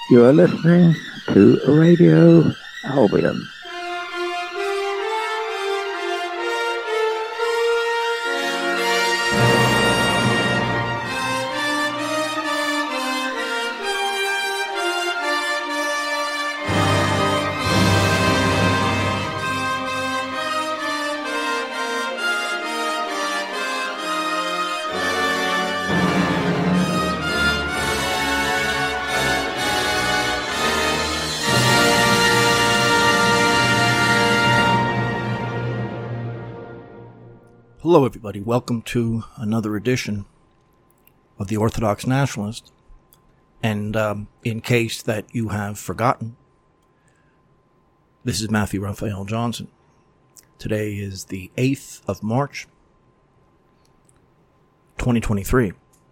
You are listening to Radio Albion. Hello everybody, welcome to another edition of the Orthodox Nationalist, and in case that you have forgotten, this is Matthew Raphael Johnson. Today is the 8th of March, 2023,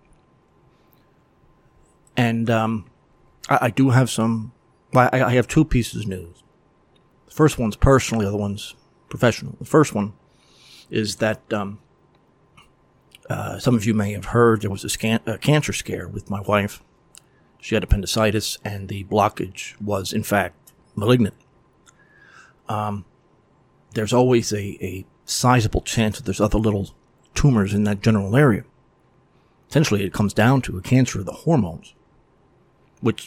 and I do have I have two pieces of news. The first one's personal, the other one's professional. The first one is that some of you may have heard there was a cancer scare with my wife. She had appendicitis, and the blockage was, in fact, malignant. There's always a sizable chance that there's other little tumors in that general area. Essentially, it comes down to a cancer of the hormones, which,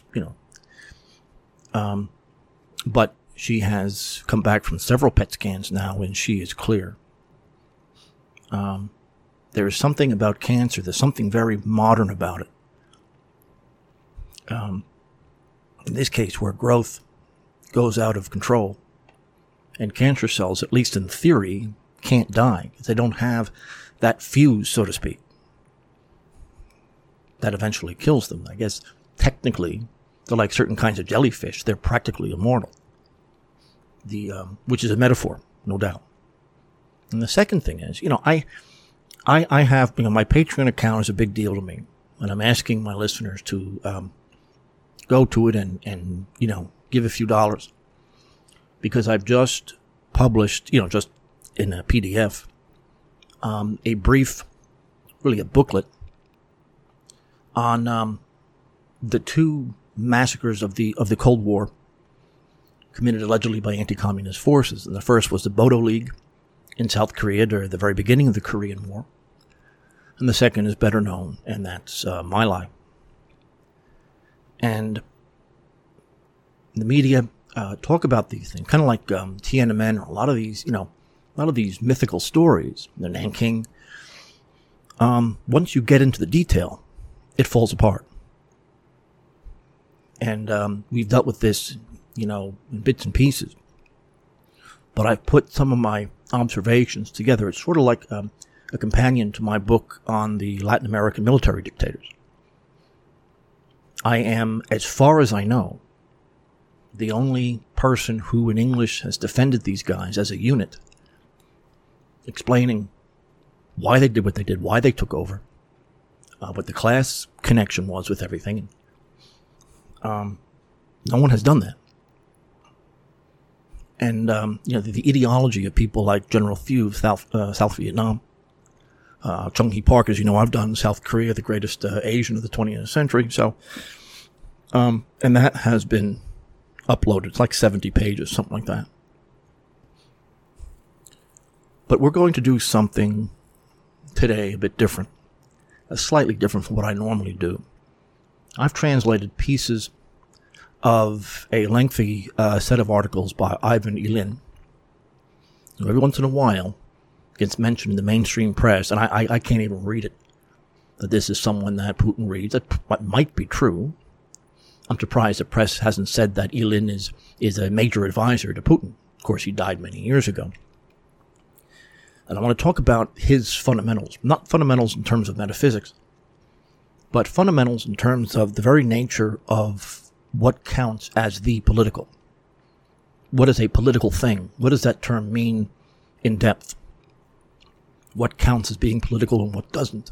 but she has come back from several PET scans now, and she is clear. There is something about cancer. There's something very modern about it. In this case, where growth goes out of control, and cancer cells, at least in theory, can't die. They don't have that fuse, so to speak, that eventually kills them. I guess technically, they're like certain kinds of jellyfish. They're practically immortal. Which is a metaphor, no doubt. And the second thing is, I have, my Patreon account is a big deal to me, and I'm asking my listeners to go to it and give a few dollars, because I've just published, just in a PDF, a brief, really a booklet on the two massacres of the Cold War committed allegedly by anti-communist forces. And the first was the Bodo League in South Korea during the very beginning of the Korean War. And the second is better known, and that's My Lai. And the media talk about these things, kind of like Tiananmen, or a lot of these mythical stories, the Nanking. Once you get into the detail, it falls apart. And we've dealt with this, in bits and pieces. But I've put some of my observations together. It's sort of like a companion to my book on the Latin American military dictators. I am, as far as I know, the only person who in English has defended these guys as a unit, explaining why they did what they did, why they took over, what the class connection was with everything. No one has done that. And, the ideology of people like General Thieu of South Vietnam, Chung Hee Park, as you know, I've done South Korea, the greatest Asian of the 20th century. So, and that has been uploaded. It's like 70 pages, something like that. But we're going to do something today a bit different, slightly different from what I normally do. I've translated pieces of a lengthy set of articles by Ivan Ilyin. Every once in a while, it gets mentioned in the mainstream press, and I can't even read it, that this is someone that Putin reads. That might be true. I'm surprised the press hasn't said that Ilyin is a major advisor to Putin. Of course, he died many years ago. And I want to talk about his fundamentals, not fundamentals in terms of metaphysics, but fundamentals in terms of the very nature of what counts as the political. What is a political thing? What does that term mean in depth? What counts as being political and what doesn't?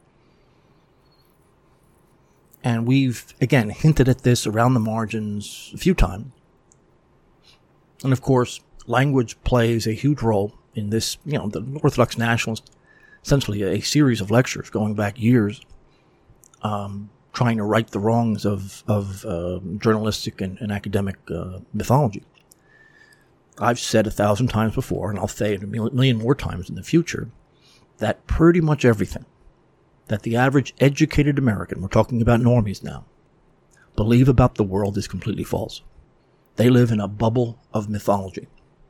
And we've, again, hinted at this around the margins a few times. And of course, language plays a huge role in this, the Orthodox Nationalist, essentially a series of lectures going back years, trying to right the wrongs of journalistic and academic mythology. I've said 1,000 times before, and I'll say it a million more times in the future, that pretty much everything that the average educated American, we're talking about normies now, believe about the world is completely false. They live in a bubble of mythology.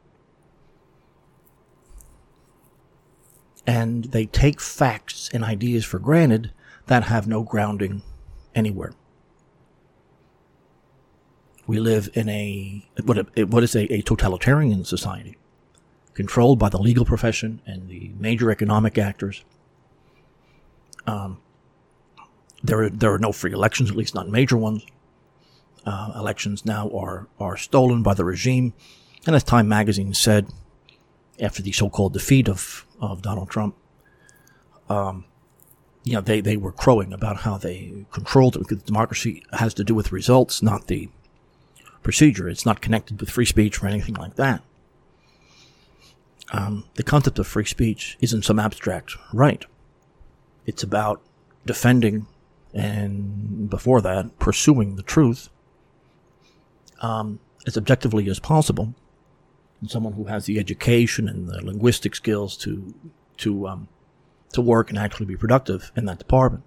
And they take facts and ideas for granted that have no grounding anywhere. We live in what is a totalitarian society, controlled by the legal profession and the major economic actors. There are no free elections, at least not major ones. Elections now are stolen by the regime. And as Time magazine said, after the so-called defeat of Donald Trump, they were crowing about how they controlled it, because democracy has to do with results, not the procedure. It's not connected with free speech or anything like that. The concept of free speech isn't some abstract right. It's about defending and, before that, pursuing the truth as objectively as possible. And someone who has the education and the linguistic skills to work and actually be productive in that department.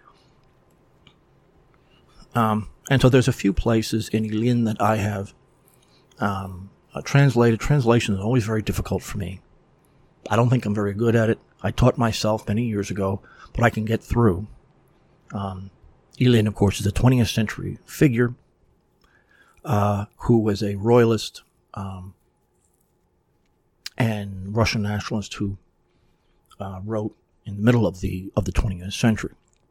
And so there's a few places in Ilyin that I have translated. Translation is always very difficult for me. I don't think I'm very good at it. I taught myself many years ago, but I can get through. Ilyin, of course, is a 20th century figure who was a royalist and Russian nationalist who wrote in the middle of the 20th century.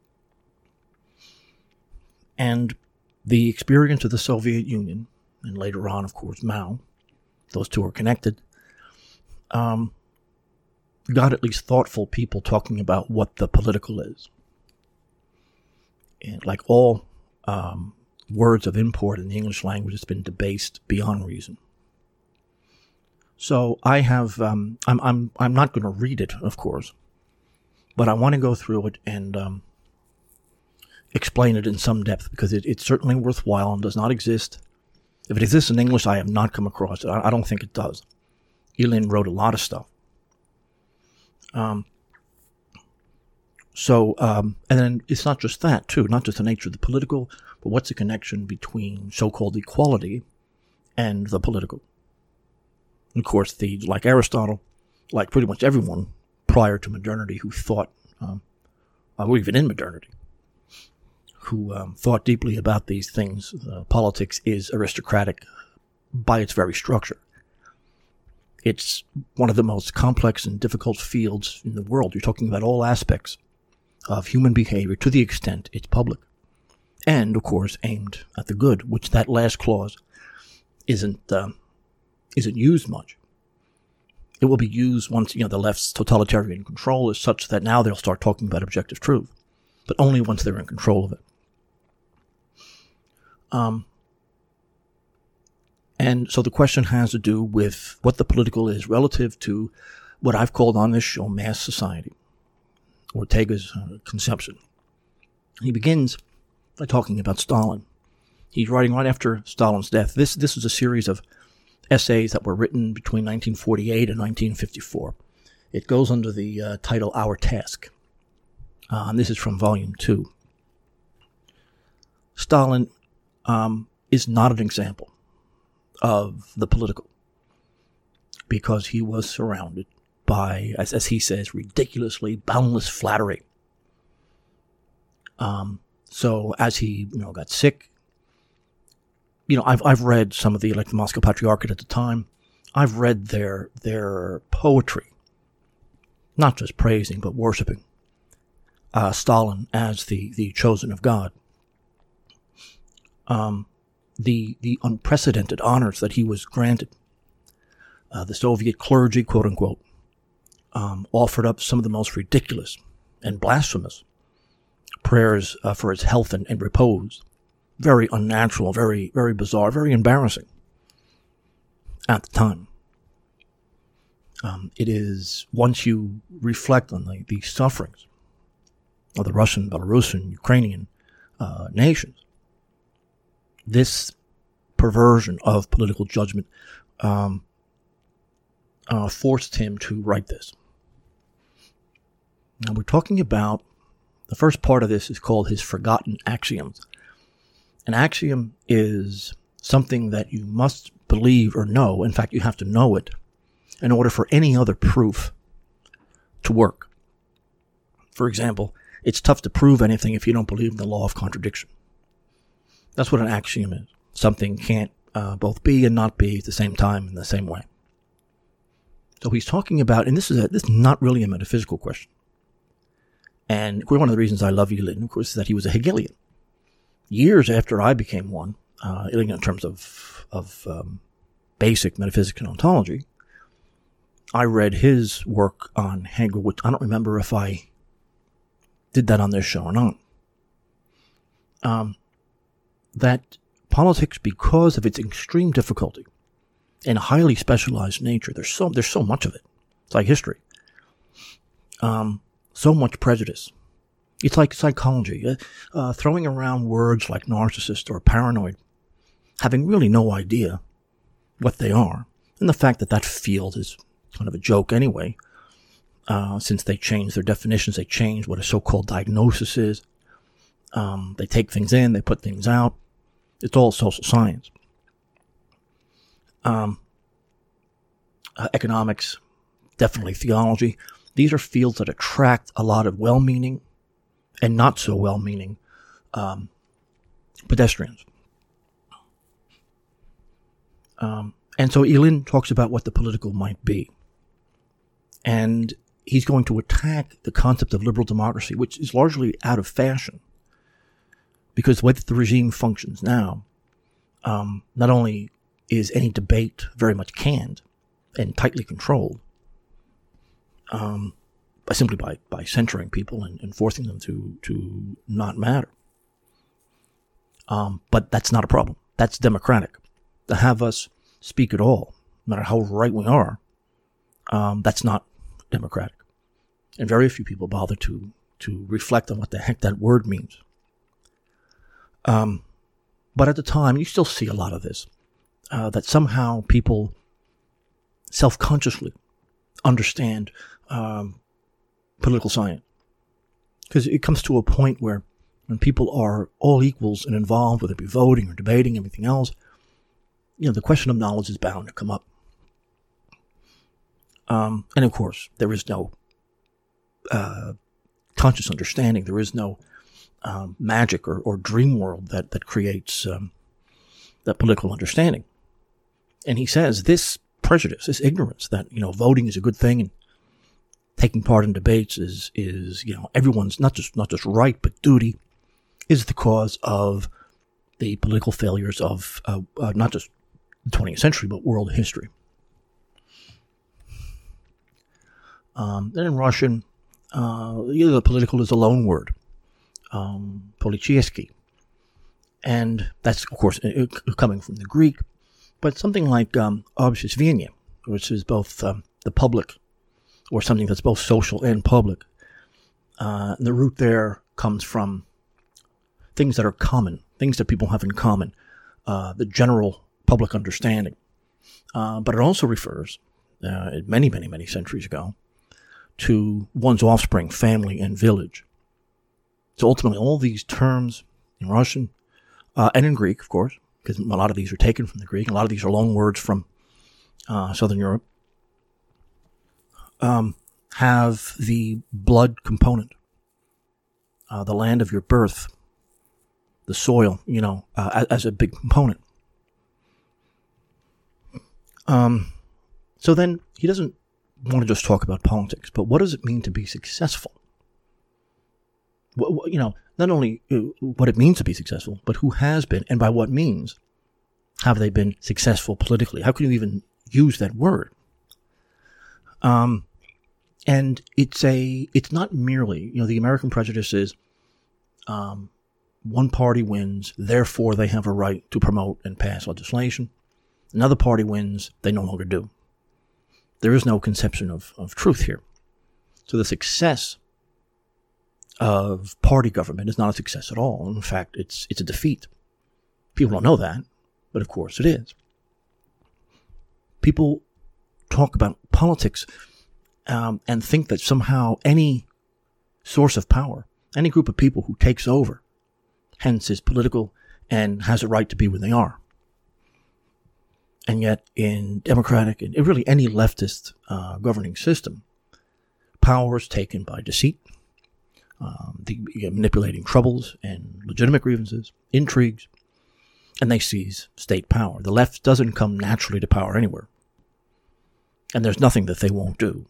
And the experience of the Soviet Union, and later on, of course, Mao, those two are connected, got at least thoughtful people talking about what the political is. And like all words of import in the English language, it's been debased beyond reason. So I have, I'm not going to read it, of course, but I want to go through it and explain it in some depth, because it's certainly worthwhile and does not exist. If it exists in English, I have not come across it. I don't think it does. Ilyin wrote a lot of stuff. And then it's not just that, too, not just the nature of the political, but what's the connection between so-called equality and the political. And of course, like Aristotle, like pretty much everyone prior to modernity who thought, or even in modernity, who thought deeply about these things, politics is aristocratic by its very structure. It's one of the most complex and difficult fields in the world. You're talking about all aspects of human behavior to the extent it's public. And, of course, aimed at the good, which that last clause isn't used much. It will be used once, the left's totalitarian control is such that now they'll start talking about objective truth, but only once they're in control of it. And so the question has to do with what the political is relative to what I've called on this show mass society, Ortega's conception. He begins by talking about Stalin. He's writing right after Stalin's death. This is a series of essays that were written between 1948 and 1954. It goes under the title Our Task. And this is from Volume 2. Stalin is not an example of the political, because he was surrounded by, as he says, ridiculously boundless flattery. So as he, got sick, I've read some of the Moscow Patriarchate at the time. I've read their poetry, not just praising but worshiping Stalin as the chosen of God. The unprecedented honors that he was granted. The Soviet clergy, quote unquote, offered up some of the most ridiculous and blasphemous prayers for his health and repose. Very unnatural, very, very bizarre, very embarrassing at the time. It is, once you reflect on the sufferings of the Russian, Belarusian, Ukrainian nations. This perversion of political judgment forced him to write this. Now we're talking about, the first part of this is called his forgotten axioms. An axiom is something that you must believe or know. In fact, you have to know it in order for any other proof to work. For example, it's tough to prove anything if you don't believe in the law of contradiction. That's what an axiom is. Something can't both be and not be at the same time in the same way. So he's talking about, and this is not really a metaphysical question. And one of the reasons I love Ilim, of course, is that he was a Hegelian. Years after I became one, in terms of basic metaphysics and ontology, I read his work on Hegel, which I don't remember if I did that on this show or not. That politics, because of its extreme difficulty and highly specialized nature, there's so much of it. It's like history. So much prejudice. It's like psychology, throwing around words like narcissist or paranoid, having really no idea what they are. And the fact that field is kind of a joke anyway, since they changed their definitions, they changed what a so-called diagnosis is. They take things in, they put things out. It's all social science. Economics, definitely theology. These are fields that attract a lot of well-meaning and not so well-meaning pedestrians. And so Ilim talks about what the political might be. And he's going to attack the concept of liberal democracy, which is largely out of fashion. Because the way that the regime functions now, not only is any debate very much canned and tightly controlled, simply by censoring people and forcing them to not matter. But that's not a problem. That's democratic. To have us speak at all, no matter how right we are, that's not democratic. And very few people bother to reflect on what the heck that word means. But at the time, you still see a lot of this, that somehow people self-consciously understand political science. Because it comes to a point where when people are all equals and involved, whether it be voting or debating, everything else, the question of knowledge is bound to come up. And of course, there is no conscious understanding. There is no magic or dream world that creates that political understanding. And he says this prejudice, this ignorance that, voting is a good thing and taking part in debates is everyone's not just right, but duty, is the cause of the political failures of not just the 20th century, but world history. Then in Russian, the political is a loan word, politicheski. And that's, of course, coming from the Greek, but something like obsesvenie, which is both the public, or something that's both social and public. The root there comes from things that are common, things that people have in common, the general public understanding. But it also refers, many, many, many centuries ago, to one's offspring, family, and village. So ultimately, all these terms in Russian, and in Greek, of course, because a lot of these are taken from the Greek, a lot of these are loan words from Southern Europe, have the blood component, the land of your birth, the soil, as a big component. So then he doesn't want to just talk about politics, but what does it mean to be successful? Not only what it means to be successful, but who has been, and by what means have they been successful politically? How can you even use that word? And it's not merely, the American prejudice is, one party wins, therefore they have a right to promote and pass legislation. Another party wins, they no longer do. There is no conception of truth here. So the success of party government is not a success at all. In fact, it's a defeat. People don't know that, but of course it is. People talk about politics and think that somehow any source of power, any group of people who takes over, hence is political and has a right to be where they are. And yet in democratic and really any leftist governing system, power is taken by deceit, manipulating troubles and legitimate grievances, intrigues, and they seize state power. The left doesn't come naturally to power anywhere. And there's nothing that they won't do.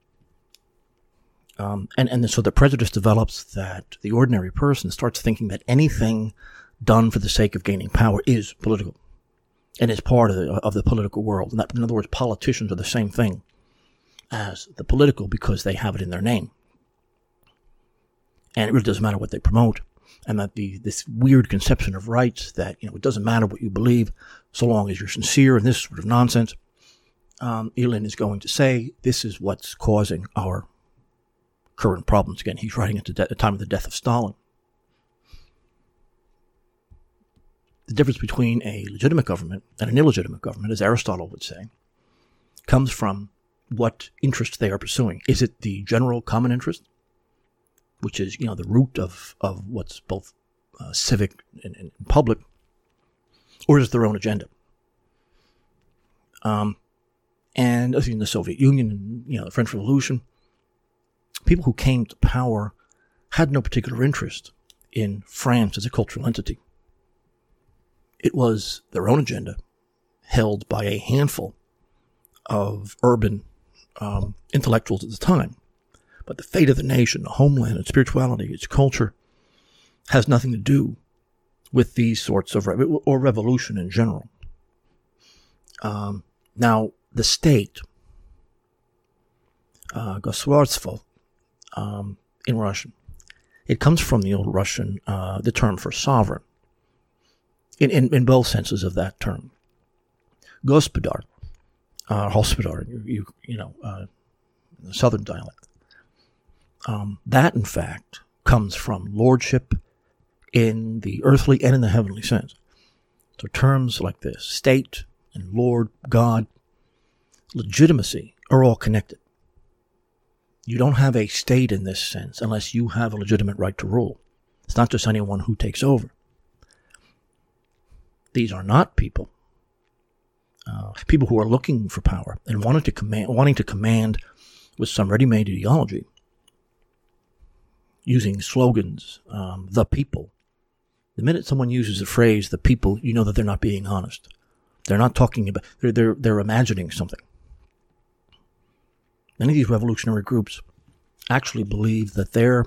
And so the prejudice develops that the ordinary person starts thinking that anything done for the sake of gaining power is political and is part of the political world. And that, in other words, politicians are the same thing as the political because they have it in their name. And it really doesn't matter what they promote. And that this weird conception of rights that, it doesn't matter what you believe so long as you're sincere and this sort of nonsense. Ilyin is going to say this is what's causing our current problems. Again, he's writing at the time of the death of Stalin. The difference between a legitimate government and an illegitimate government, as Aristotle would say, comes from what interest they are pursuing. Is it the general common interest, which is, the root of what's both civic and public, or is it their own agenda? And as in the Soviet Union and, the French Revolution, people who came to power had no particular interest in France as a cultural entity. It was their own agenda held by a handful of urban intellectuals at the time. But the fate of the nation, the homeland, its spirituality, its culture, has nothing to do with these sorts of, or revolution in general. Now, the state, gosударство, in Russian, it comes from the old Russian, the term for sovereign, in both senses of that term. Gospodar, hospodar, the southern dialect. That, in fact, comes from lordship in the earthly and in the heavenly sense. So terms like this, state and Lord, God, legitimacy are all connected. You don't have a state in this sense unless you have a legitimate right to rule. It's not just anyone who takes over. These are not people who are looking for power and wanting to command with some ready-made ideology, using slogans, the people. The minute someone uses the phrase, the people, you know that they're not being honest. They're not talking about, they're imagining something. Many of these revolutionary groups actually believe that their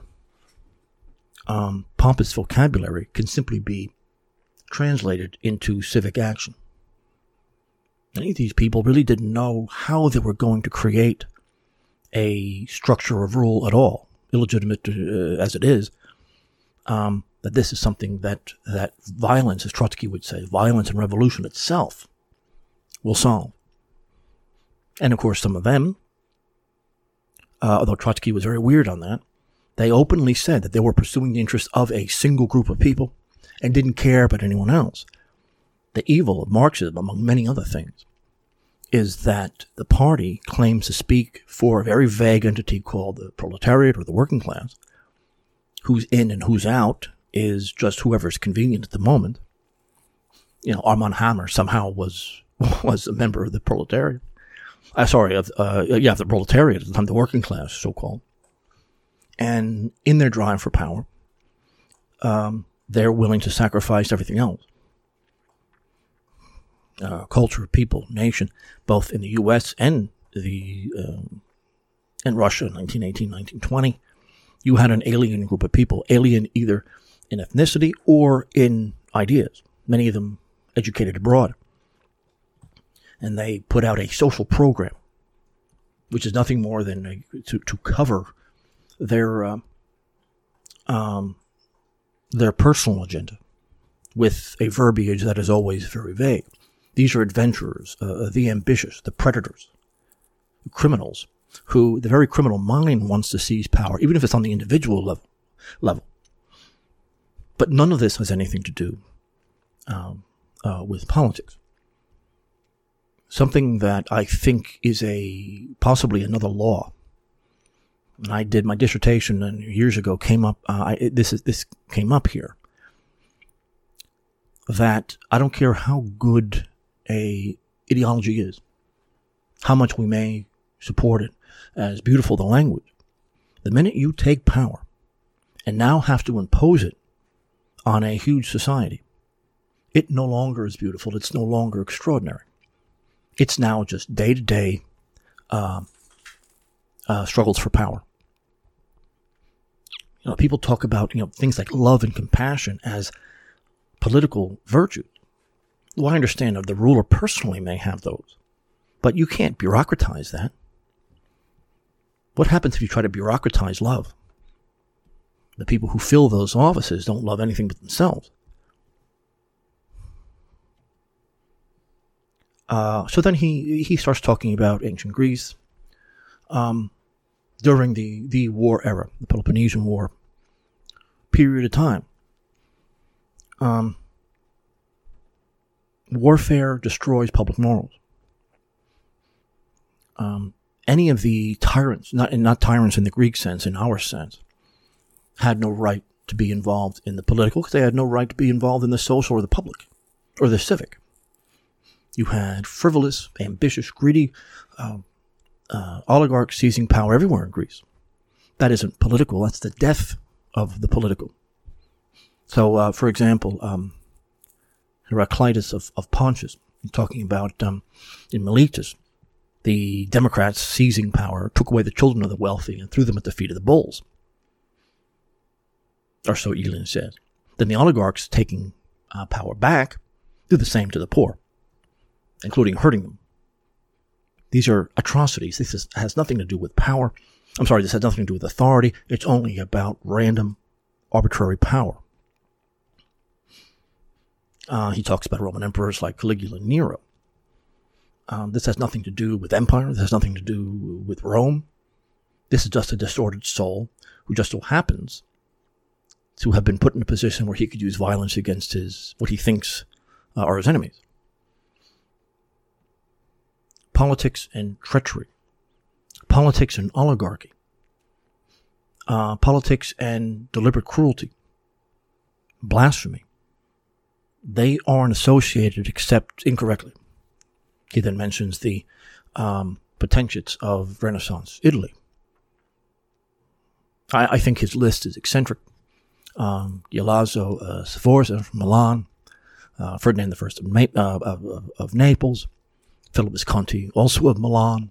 pompous vocabulary can simply be translated into civic action. Many of these people really didn't know how they were going to create a structure of rule at all, illegitimate as it is, that this is something that violence, as Trotsky would say, violence and revolution itself will solve. And of course, some of them, although Trotsky was very weird on that, they openly said that they were pursuing the interests of a single group of people and didn't care about anyone else. The evil of Marxism, among many other things, is that the party claims to speak for a very vague entity called the proletariat or the working class. Who's in and who's out is just whoever's convenient at the moment. Armand Hammer somehow was a member of the proletariat. The proletariat at the time, the working class, so-called. And in their drive for power, they're willing to sacrifice everything else. Culture, people, nation, both in the U.S. and in Russia, 1918, 1920. You had an alien group of people, alien either in ethnicity or in ideas, many of them educated abroad. And they put out a social program, which is nothing more than to cover their personal agenda with a verbiage that is always very vague. These are adventurers, the ambitious, the predators, the criminals, who the very criminal mind wants to seize power, even if it's on the individual level. level. But none of this has anything to do with politics. Something that I think is possibly another law. When I did my dissertation years ago, came up. This came up here. That I don't care how good a ideology is, how much we may support it, as beautiful the language. The minute you take power and now have to impose it on a huge society, it no longer is beautiful. It's no longer extraordinary. It's now just day-to-day struggles for power. People talk about things like love and compassion as political virtues. Well, I understand that the ruler personally may have those, but you can't bureaucratize that. What happens if you try to bureaucratize love? The people who fill those offices don't love anything but themselves. So then he starts talking about ancient Greece during the war era, the Peloponnesian War period of time. Warfare destroys public morals. Any of the tyrants, not tyrants in the Greek sense, in our sense, had no right to be involved in the political, because they had no right to be involved in the social or the public or the civic. You had frivolous, ambitious, greedy oligarchs seizing power everywhere in Greece. That isn't political. That's the death of the political. So, for example, Heraclitus of Pontus, talking about in Miletus, the Democrats seizing power took away the children of the wealthy and threw them at the feet of the bulls. Or so Elian says. Then the oligarchs taking power back do the same to the poor, including hurting them. These are atrocities. This has nothing to do with power. This has nothing to do with authority. It's only about random, arbitrary power. He talks about Roman emperors like Caligula and Nero. This has nothing to do with empire. This has nothing to do with Rome. This is just a distorted soul who just so happens to have been put in a position where he could use violence against what he thinks are his enemies. Politics and treachery. Politics and oligarchy. Politics and deliberate cruelty. Blasphemy. They aren't associated except incorrectly. He then mentions the potentiates of Renaissance Italy. I think his list is eccentric. Galeazzo Sforza from Milan, Ferdinand I of Naples, Philip Visconti, also of Milan,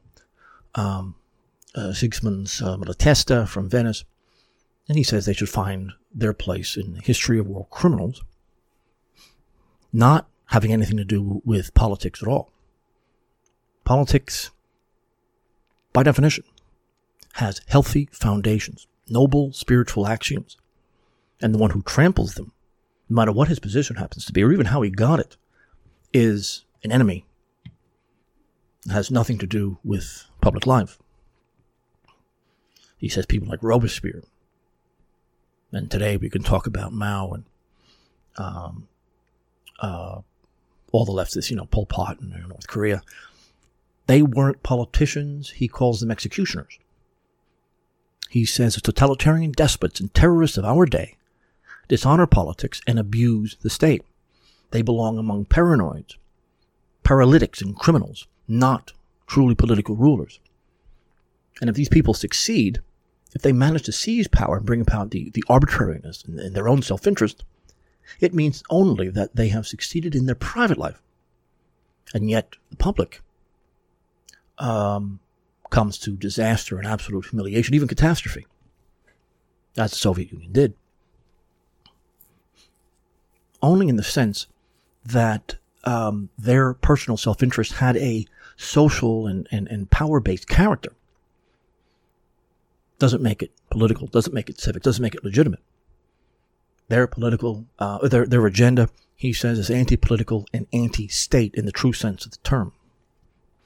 Sigismund Malatesta from Venice, and he says they should find their place in the history of world criminals, not having anything to do with politics at all. Politics, by definition, has healthy foundations, noble spiritual axioms, and the one who tramples them, no matter what his position happens to be, or even how he got it, is an enemy. It has nothing to do with public life. He says people like Robespierre, and today we can talk about Mao and all the leftists, Pol Pot in North Korea. They weren't politicians. He calls them executioners. He says the totalitarian despots and terrorists of our day dishonor politics and abuse the state. They belong among paranoids, paralytics, and criminals, not truly political rulers. And if these people succeed, if they manage to seize power and bring about the arbitrariness and their own self-interest, it means only that they have succeeded in their private life. And yet the public comes to disaster and absolute humiliation, even catastrophe, as the Soviet Union did. Only in the sense that their personal self-interest had a social and power-based character. Doesn't make it political, doesn't make it civic, doesn't make it legitimate. Their political, their agenda, he says, is anti-political and anti-state in the true sense of the term.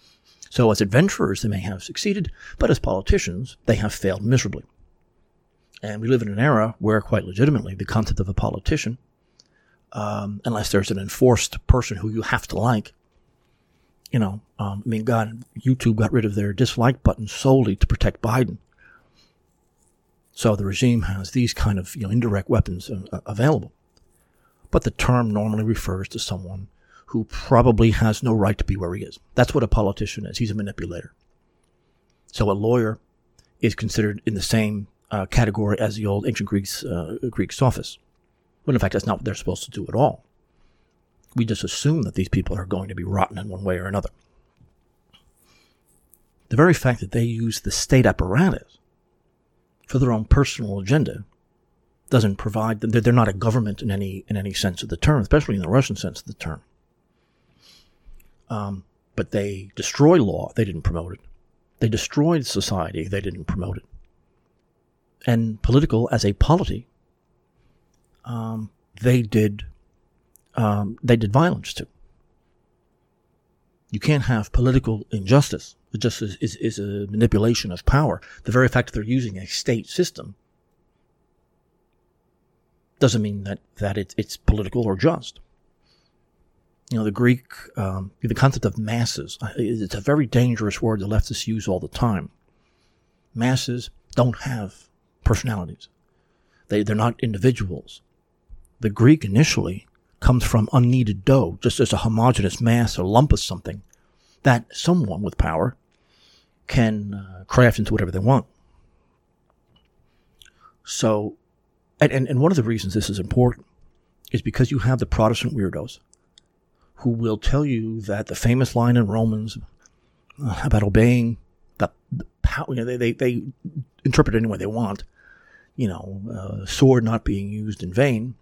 So as adventurers, they may have succeeded, but as politicians, they have failed miserably. And we live in an era where, quite legitimately, the concept of a politician, unless there's an enforced person who you have to like, God, YouTube got rid of their dislike button solely to protect Biden. So the regime has these kind of indirect weapons available. But the term normally refers to someone who probably has no right to be where he is. That's what a politician is. He's a manipulator. So a lawyer is considered in the same category as the old ancient Greek sophists. When in fact, that's not what they're supposed to do at all. We just assume that these people are going to be rotten in one way or another. The very fact that they use the state apparatus for their own personal agenda doesn't provide them. They're not a government in any sense of the term, especially in the Russian sense of the term. But they destroy law. They didn't promote it. They destroyed society. They didn't promote it. And political as a polity, they did violence to. You can't have political injustice. It just is a manipulation of power. The very fact that they're using a state system doesn't mean that it's political or just. The Greek, the concept of masses, it's a very dangerous word the leftists use all the time. Masses don't have personalities. They're not individuals. The Greek initially comes from unneeded dough, just as a homogeneous mass, a lump of something that someone with power can craft into whatever they want. So, and one of the reasons this is important is because you have the Protestant weirdos who will tell you that the famous line in Romans about obeying the power, they interpret it any way they want, sword not being used in vain.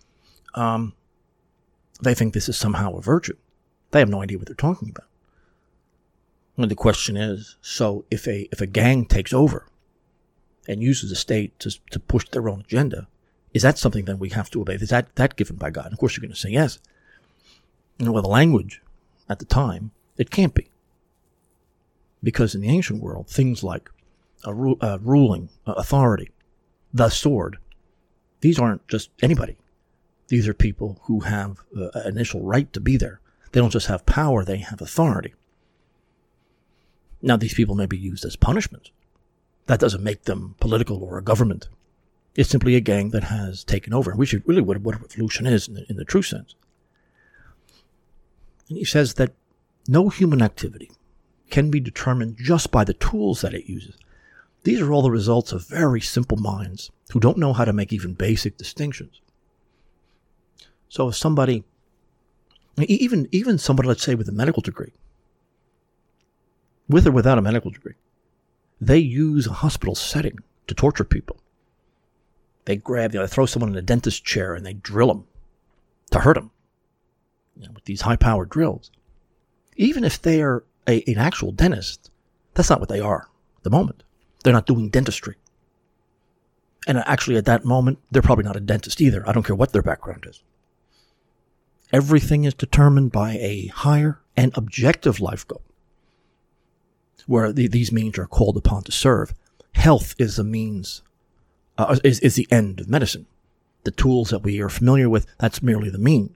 They think this is somehow a virtue. They have no idea what they're talking about. And the question is, so if a gang takes over and uses the state to push their own agenda, is that something that we have to obey? Is that given by God? And of course, you're going to say yes. Well, the language at the time, it can't be. Because in the ancient world, things like ruling, authority, the sword, these aren't just anybody. These are people who have an initial right to be there. They don't just have power, they have authority. Now, these people may be used as punishment. That doesn't make them political or a government. It's simply a gang that has taken over, which is really what a revolution is in the true sense. And he says that no human activity can be determined just by the tools that it uses. These are all the results of very simple minds who don't know how to make even basic distinctions. So if somebody, even somebody, let's say, with a medical degree, with or without a medical degree, they use a hospital setting to torture people. They they throw someone in a dentist chair and they drill them to hurt them, with these high-powered drills. Even if they are an actual dentist, that's not what they are at the moment. They're not doing dentistry. And actually, at that moment, they're probably not a dentist either. I don't care what their background is. Everything is determined by a higher and objective life goal, where these means are called upon to serve. Health is the means, is the end of medicine. The tools that we are familiar with, that's merely the means.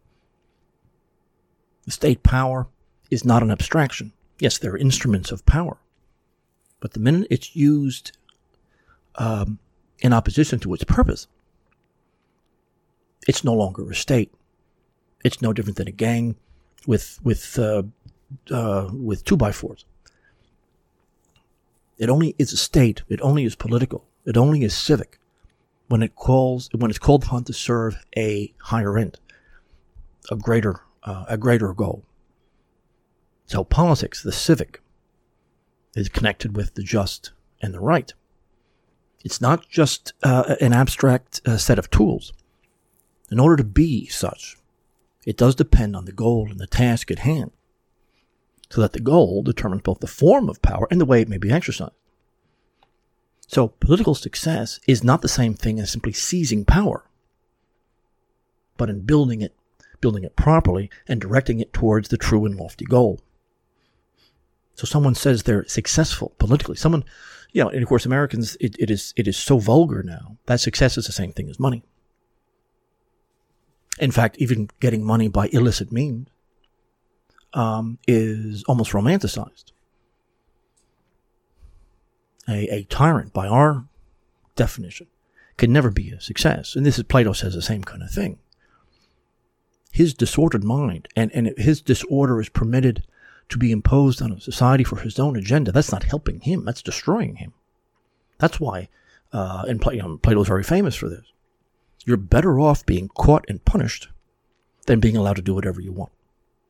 The state power is not an abstraction. Yes, they're instruments of power. But the minute it's used in opposition to its purpose, it's no longer a state. It's no different than a gang with 2x4s. It only is a state. It only is political. It only is civic when it's called upon to serve a higher end, a greater goal. So politics, the civic, is connected with the just and the right. It's not just an abstract set of tools. In order to be such, it does depend on the goal and the task at hand, so that the goal determines both the form of power and the way it may be exercised. So political success is not the same thing as simply seizing power, but in building it properly and directing it towards the true and lofty goal. So someone says they're successful politically. Someone, and of course Americans, it is so vulgar now that success is the same thing as money. In fact, even getting money by illicit means is almost romanticized. A tyrant, by our definition, can never be a success. And this is Plato says the same kind of thing. His disordered mind, and his disorder is permitted to be imposed on a society for his own agenda. That's not helping him. That's destroying him. That's why, and Plato is very famous for this. You're better off being caught and punished than being allowed to do whatever you want.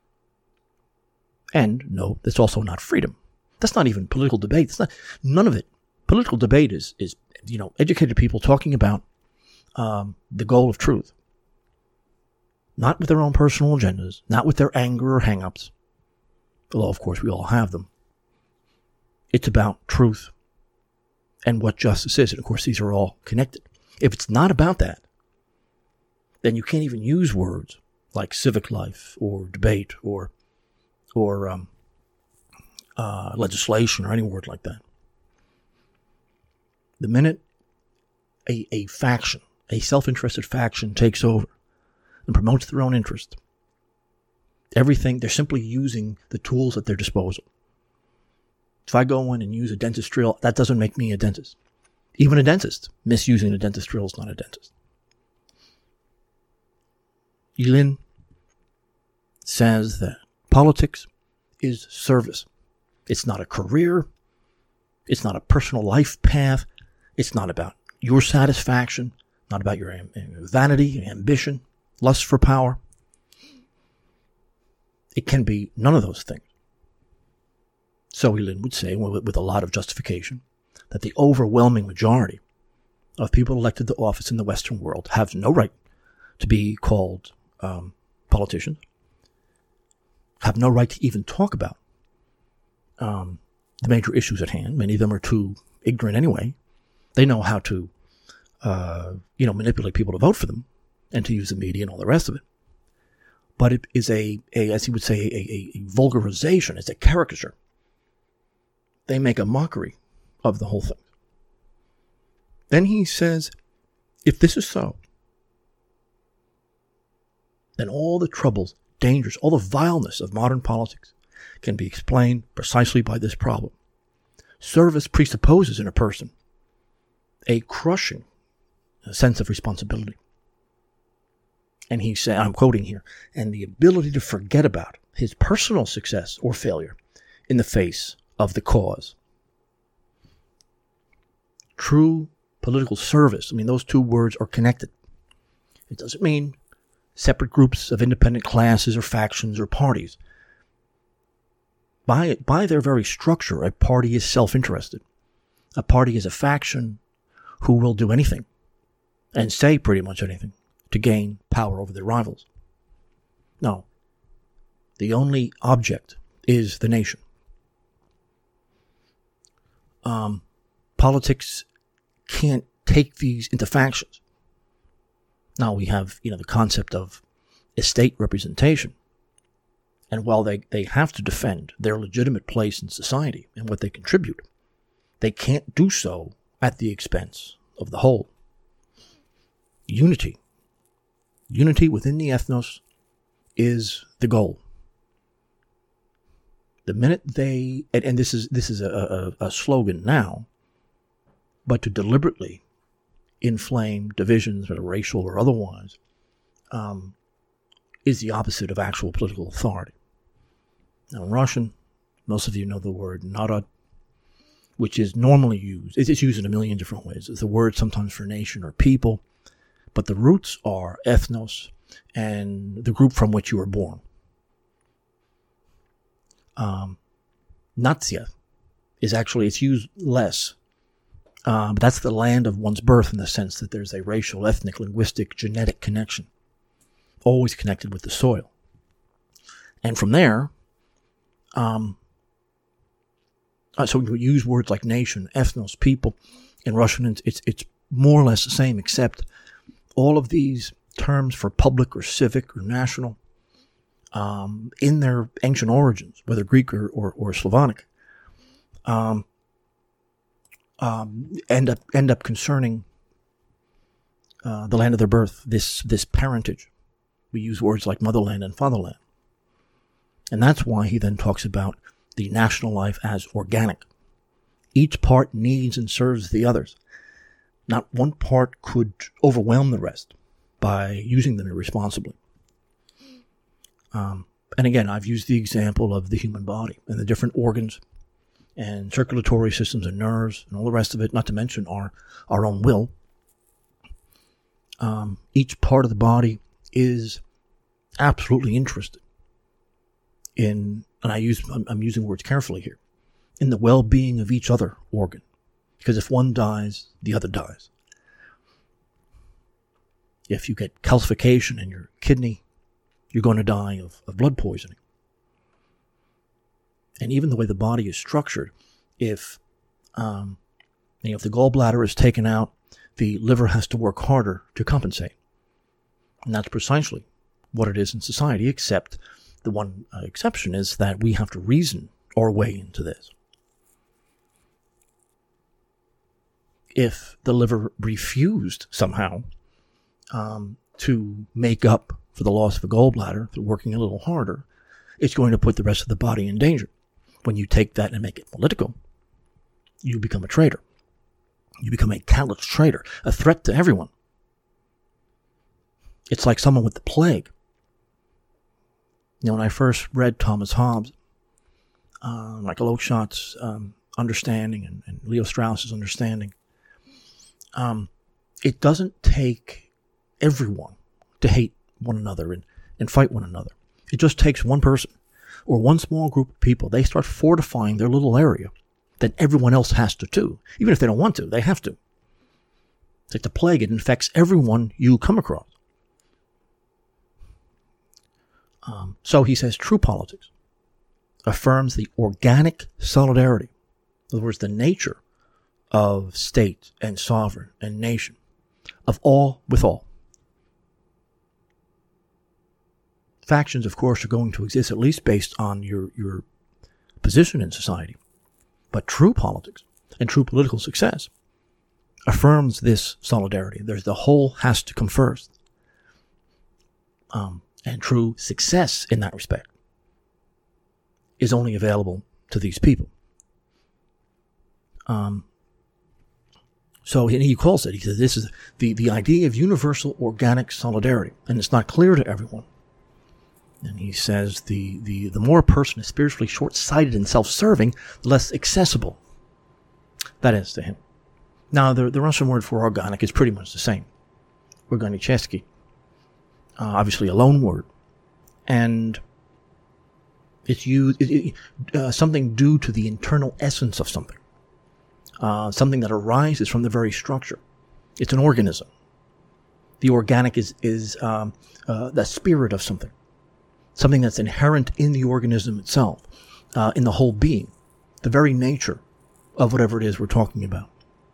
And no, that's also not freedom. That's not even political debate. That's not, none of it. Political debate is educated people talking about the goal of truth. Not with their own personal agendas, not with their anger or hang-ups, although of course we all have them. It's about truth and what justice is. And of course these are all connected. If it's not about that, then you can't even use words like civic life or debate or legislation or any word like that. The minute a faction, a self-interested faction takes over and promotes their own interest, everything, they're simply using the tools at their disposal. If I go in and use a dentist drill, that doesn't make me a dentist. Even a dentist misusing a dentist drill is not a dentist. Yilin says that politics is service. It's not a career. It's not a personal life path. It's not about your satisfaction, not about your vanity, ambition, lust for power. It can be none of those things. So Yilin would say, with a lot of justification, that the overwhelming majority of people elected to office in the Western world have no right to be called politicians, have no right to even talk about the major issues at hand. Many of them are too ignorant anyway. They know how to, manipulate people to vote for them and to use the media and all the rest of it. But it is as he would say, a vulgarization. It's a caricature. They make a mockery of the whole thing. Then he says, if this is so, then all the troubles, dangers, all the vileness of modern politics can be explained precisely by this problem. Service presupposes in a person a crushing sense of responsibility. And he said, I'm quoting here, and the ability to forget about his personal success or failure in the face of the cause. True political service, those two words are connected. It doesn't mean separate groups of independent classes or factions or parties. By their very structure, a party is self-interested. A party is a faction who will do anything and say pretty much anything to gain power over their rivals. No. The only object is the nation. Politics can't take these into factions. Now we have, the concept of estate representation. And while they have to defend their legitimate place in society and what they contribute, they can't do so at the expense of the whole. Unity within the ethnos is the goal. The minute they, and this is a slogan now, but to deliberately inflame divisions, whether racial or otherwise, is the opposite of actual political authority. Now in Russian, most of you know the word narod, which is normally used. It's used in a million different ways. It's a word sometimes for nation or people, but the roots are ethnos and the group from which you were born. Natsya is actually, it's used less, but that's the land of one's birth in the sense that there's a racial, ethnic, linguistic, genetic connection, always connected with the soil. And from there, so we use words like nation, ethnos, people. In Russian, it's more or less the same, except all of these terms for public or civic or national, in their ancient origins, whether Greek or Slavonic, end up concerning the land of their birth, this parentage. We use words like motherland and fatherland. And that's why he then talks about the national life as organic. Each part needs and serves the others. Not one part could overwhelm the rest by using them irresponsibly. And again, I've used the example of the human body and the different organs and circulatory systems and nerves and all the rest of it, not to mention our own will. Each part of the body is absolutely interested in, and I'm using words carefully here, in the well-being of each other organ. Because if one dies, the other dies. If you get calcification in your kidney, you're going to die of blood poisoning. And even the way the body is structured, if the gallbladder is taken out, the liver has to work harder to compensate. And that's precisely what it is in society, except the one exception is that we have to reason our way into this. If the liver refused somehow to make up for the loss of a gallbladder through working a little harder, it's going to put the rest of the body in danger. When you take that and make it political, you become a traitor. You become a callous traitor, a threat to everyone. It's like someone with the plague. When I first read Thomas Hobbes, Michael Oakeshott's understanding and Leo Strauss's understanding, it doesn't take everyone to hate one another and fight one another. It just takes one person or one small group of people. They start fortifying their little area that everyone else has to too. Even if they don't want to, they have to. It's like the plague. It infects everyone you come across. So he says true politics affirms the organic solidarity. In other words, the nature of state and sovereign and nation, of all with all. Factions, of course, are going to exist, at least based on your position in society. But true politics and true political success affirms this solidarity. The whole has to come first. And true success in that respect is only available to these people. So he calls it, he says, this is the idea of universal organic solidarity, and it's not clear to everyone. And he says the more a person is spiritually short-sighted and self-serving, the less accessible that is to him. Now, the Russian word for organic is pretty much the same. Organichesky. Obviously a loan word. And it's used, something due to the internal essence of something. Something that arises from the very structure. It's an organism. The organic is the spirit of something. Something that's inherent in the organism itself, in the whole being, the very nature of whatever it is we're talking about.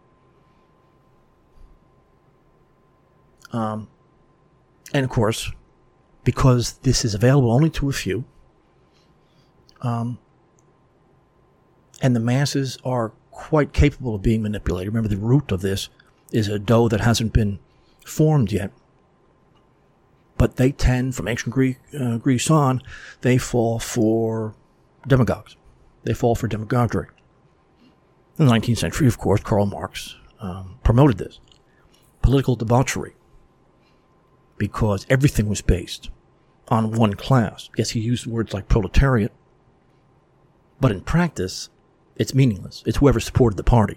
And of course, because this is available only to a few, and the masses are quite capable of being manipulated. Remember, the root of this is a dough that hasn't been formed yet. But they tend, from ancient Greece on, they fall for demagogues. They fall for demagoguery. In the 19th century, of course, Karl Marx promoted this. Political debauchery. Because everything was based on one class. Yes, he used words like proletariat. But in practice, it's meaningless. It's whoever supported the party.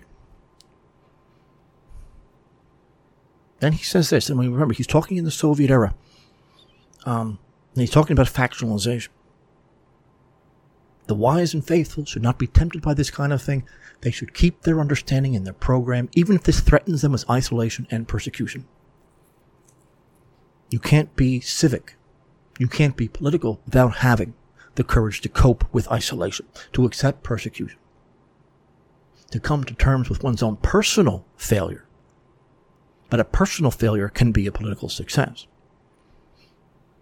And he says this, and remember, he's talking in the Soviet era. And he's talking about factionalization. The wise and faithful should not be tempted by this kind of thing. They should keep their understanding in their program, even if this threatens them with isolation and persecution. You can't be civic. You can't be political without having the courage to cope with isolation, to accept persecution, to come to terms with one's own personal failure. But a personal failure can be a political success.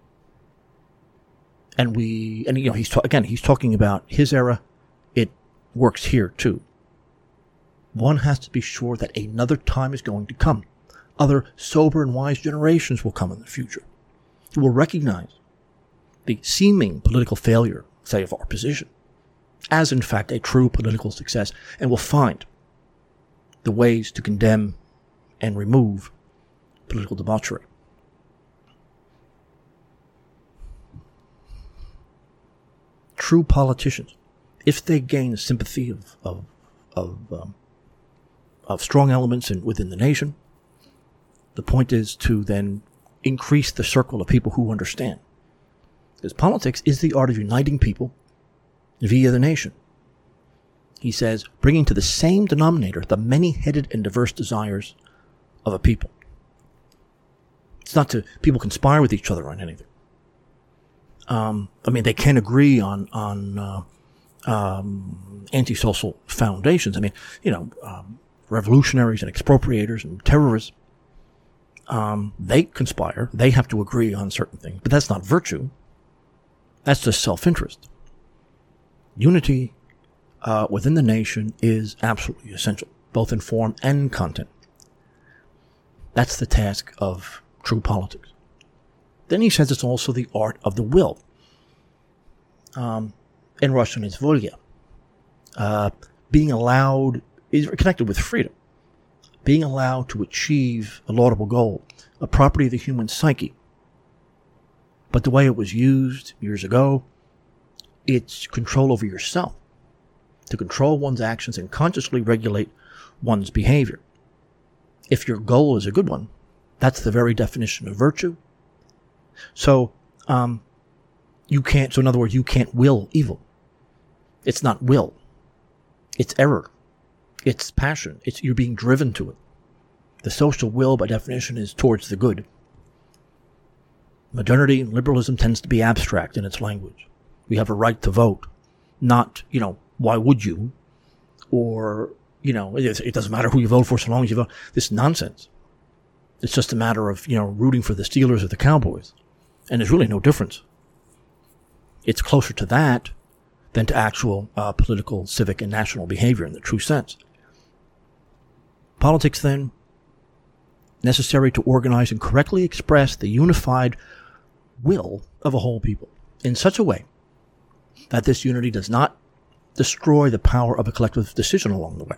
And he's talking about his era. works here too. One has to be sure that another time is going to come. Other sober and wise generations will come in the future, who will recognize the seeming political failure, say, of our position, as in fact a true political success, and will find the ways to condemn and remove political debauchery. True politicians, if they gain the sympathy of strong elements within the nation, the point is to then increase the circle of people who understand. Because politics is the art of uniting people via the nation. He says, bringing to the same denominator the many-headed and diverse desires of a people. It's not to people conspire with each other on anything. They can agree on antisocial foundations. Revolutionaries and expropriators and terrorists, they conspire. They have to agree on certain things. But that's not virtue. That's just self-interest. Unity within the nation is absolutely essential, both in form and content. That's the task of true politics. Then he says it's also the art of the will. In Russian, it's volya. Being allowed is connected with freedom. Being allowed to achieve a laudable goal, a property of the human psyche. But the way it was used years ago, it's control over yourself, to control one's actions and consciously regulate one's behavior. If your goal is a good one, that's the very definition of virtue. So, in other words, you can't will evil. It's not will. It's error. It's passion. You're being driven to it. The social will, by definition, is towards the good. Modernity and liberalism tends to be abstract in its language. We have a right to vote. Not, why would you? Or, it doesn't matter who you vote for so long as you vote. This is nonsense. It's just a matter of, rooting for the Steelers or the Cowboys. And there's really no difference. It's closer to that than to actual political, civic, and national behavior in the true sense. Politics, then, necessary to organize and correctly express the unified will of a whole people in such a way that this unity does not destroy the power of a collective decision along the way.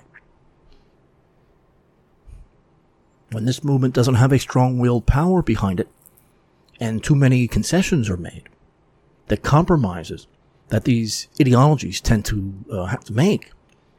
When this movement doesn't have a strong-willed power behind it, and too many concessions are made, that compromises that these ideologies tend to have to make,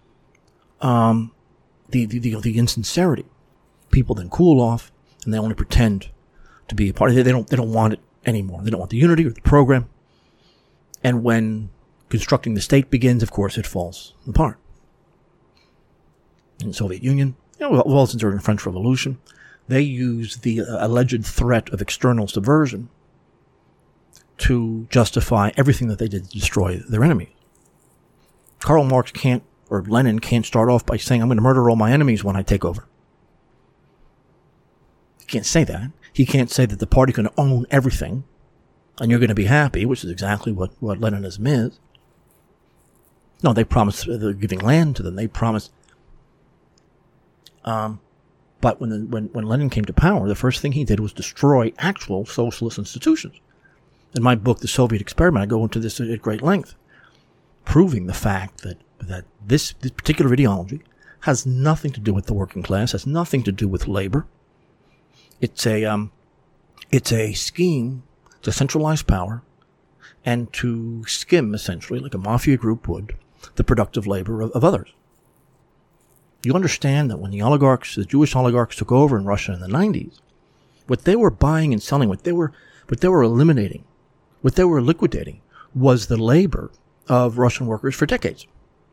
the insincerity, people then cool off and they only pretend to be a part of it. They don't want it anymore. They don't want the unity or the program. And when constructing the state begins, of course, it falls apart. In the Soviet Union, well, since during the French Revolution, they used the alleged threat of external subversion to justify everything that they did to destroy their enemies. Karl Marx or Lenin can't start off by saying, I'm going to murder all my enemies when I take over. He can't say that. He can't say that the party's going to own everything and you're going to be happy, which is exactly what Leninism is. No, they promised they're giving land to them. They promised. But when Lenin came to power, the first thing he did was destroy actual socialist institutions. In my book, The Soviet Experiment, I go into this at great length, proving the fact that this particular ideology has nothing to do with the working class, has nothing to do with labor. It's a scheme to centralize power and to skim, essentially, like a mafia group would, the productive labor of others. You understand that when the Jewish oligarchs took over in Russia in the 90s, what they were buying and selling, what they were eliminating, what they were liquidating was the labor of Russian workers for decades.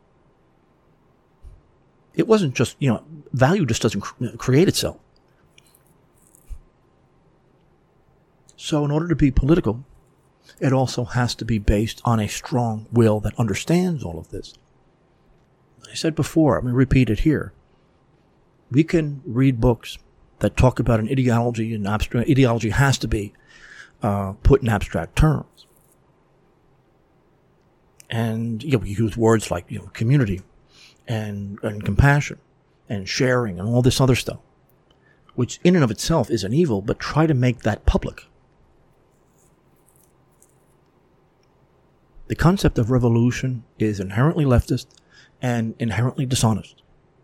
It wasn't just, value just doesn't create itself. So in order to be political, it also has to be based on a strong will that understands all of this. I said before, I'm going to repeat it here. We can read books that talk about an ideology, and ideology has to be put in abstract terms. And we use words like community and compassion and sharing and all this other stuff, which in and of itself is an evil, but try to make that public. The concept of revolution is inherently leftist and inherently dishonest.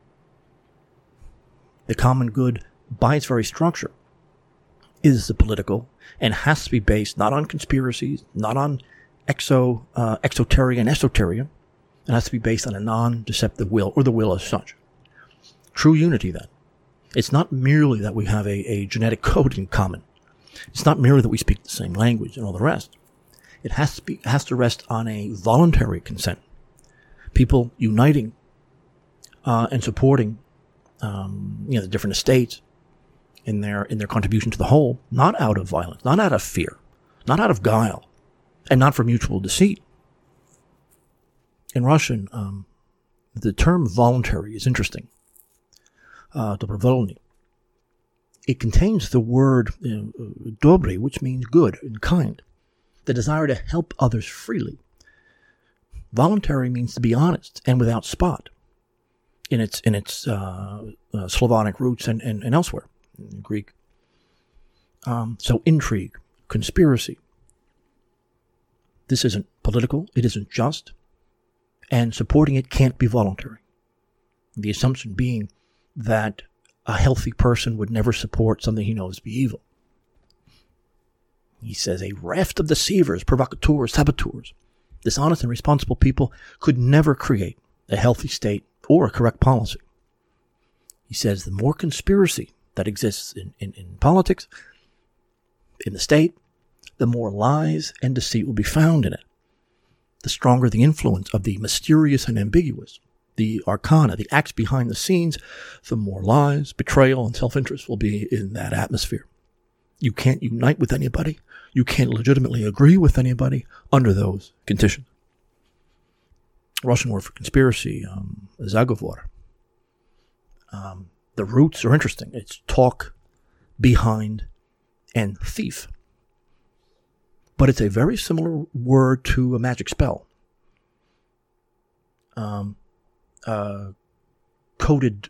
The common good, by its very structure, is the political and has to be based not on conspiracies, not on exoterian. It has to be based on a non-deceptive will, or the will as such. True unity, then. It's not merely that we have a genetic code in common. It's not merely that we speak the same language and all the rest. It has to rest on a voluntary consent. People uniting and supporting the different estates in their contribution to the whole, not out of violence, not out of fear, not out of guile, and not for mutual deceit. In Russian, the term voluntary is interesting. Dobrovolny. It contains the word dobry, which means good and kind, the desire to help others freely. Voluntary means to be honest and without spot in its Slavonic roots and elsewhere in Greek. So intrigue, conspiracy. This isn't political. It isn't just. And supporting it can't be voluntary. The assumption being that a healthy person would never support something he knows to be evil. He says a raft of deceivers, provocateurs, saboteurs, dishonest and responsible people could never create a healthy state or a correct policy. He says the more conspiracy that exists in politics, in the state, the more lies and deceit will be found in it. The stronger the influence of the mysterious and ambiguous, the arcana, the acts behind the scenes, the more lies, betrayal, and self-interest will be in that atmosphere. You can't unite with anybody. You can't legitimately agree with anybody under those conditions. Russian word for conspiracy, zagovor. The roots are interesting. It's talk, behind, and thief. But it's a very similar word to a magic spell. Coded